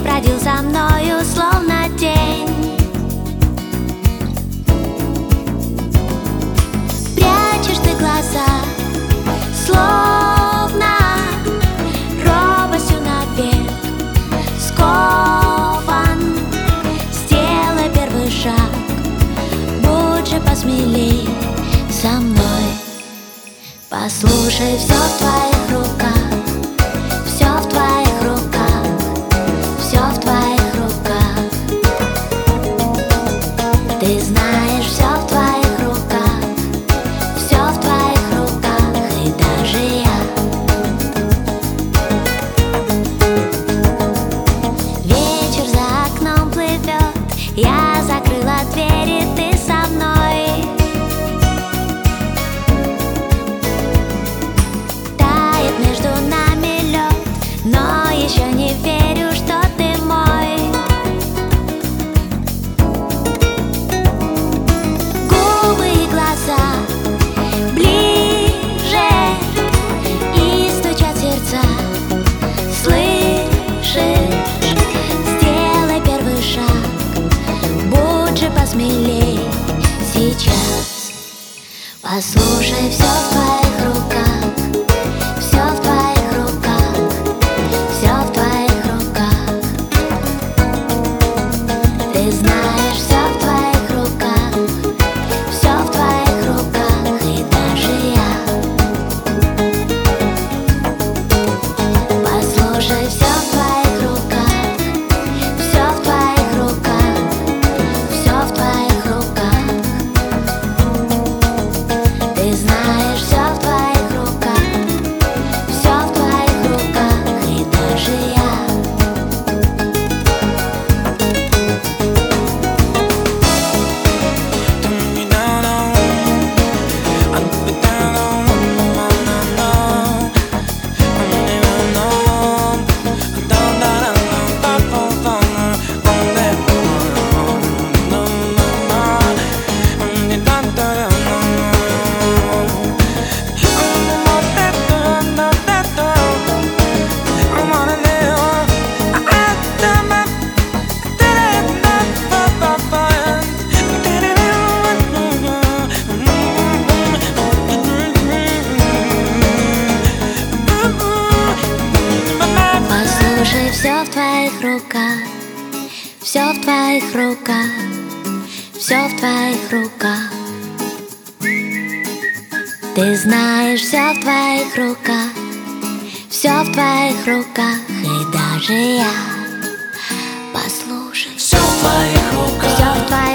бродил за мною, словно тень. Прячешь ты глаза, словно робостью навек скован. Сделай первый шаг, будь же посмелей со мной. Послушай, все в твоих руках, все в твоих руках, все в твоих руках. Ты знаешь, все в твоих руках, все в твоих руках, и даже я. Вечер за окном плывет, я закрыла двери, ты со мной. Между нами лед, но еще не верю, что ты мой. Губы и глаза ближе, и стучат сердца. Слышишь? Сделай первый шаг, будь же посмелей сейчас. Послушай, все в твоих руках, все в твоих руках, все в твоих руках. Ты знаешь, все в твоих руках, все в твоих руках, и даже я. Послушай, все в твоих руках, все в твоих руках, все в твоих руках. Ты знаешь, все в твоих руках, все в твоих руках, и даже я. Послушай, все в твоих руках, все в твоих руках, все в твоих руках. Ты знаешь, все в твоих руках, все в твоих руках, и даже я. Послушай, все в твоих руках, все в твоих